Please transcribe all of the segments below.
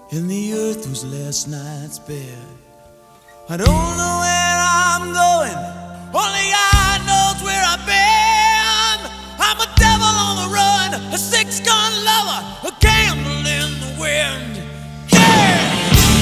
and the earth was last night's bed. I don't know where I'm going, only God knows where I've been. I'm a devil on the run, a six-gun lover, a candle in the wind. Yeah!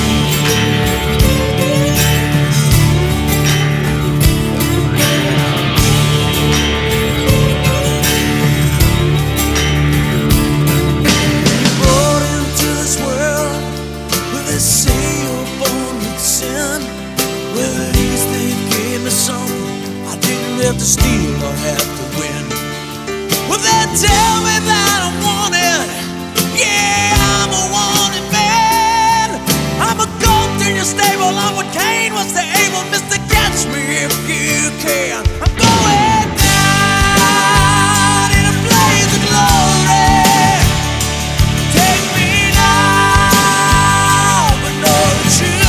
Have to steal or have to win. Well, they tell me that I'm wanted. Yeah, I'm a wanted man. I'm a goat in your stable. I'm what Cain was to Abel. Mister, catch me if you can. I'm going down in a blaze of glory. Take me now, but know the truth.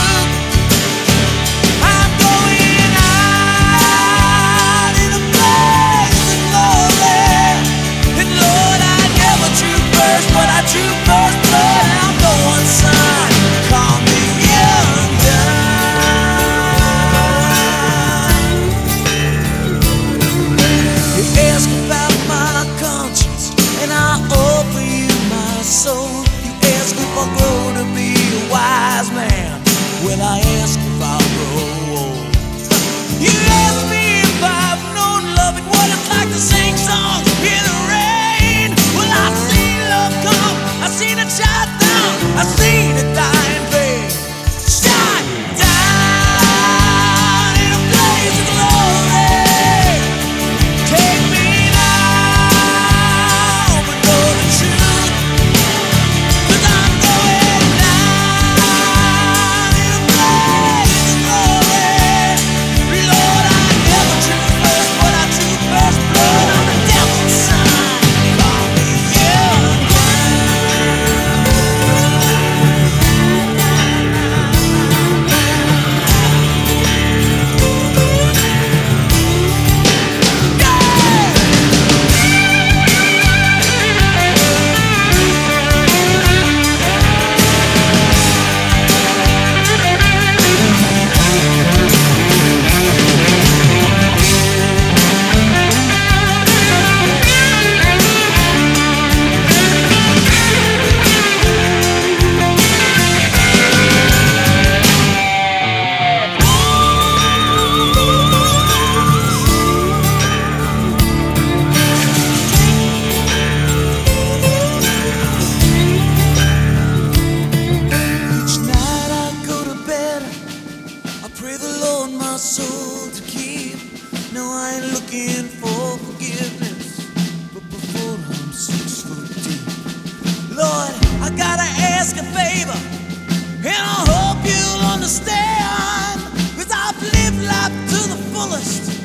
True first blood, I'm going son. Call me young gun. You ask about my conscience, and I offer you my soul. You ask if I'll grow to be a wise man. Well, I ask if I'll grow old. You ask me if I've known love and what it's like to sing songs in the rain. Well, I've seen love come, I've seen it shut down, I've seen it die in vain. Shut down in a blaze of glory. Take me now, but know the truth. 'Cause I'm going down in a blaze of glory. Lord, I never took first, but I took first blood. I'm the devil's son. Call me young. Pray the Lord my soul to keep. No, I ain't looking for forgiveness, but before I'm 6 foot deep. Lord, I gotta ask a favor, and I hope you'll understand, 'cause I've lived life to the fullest.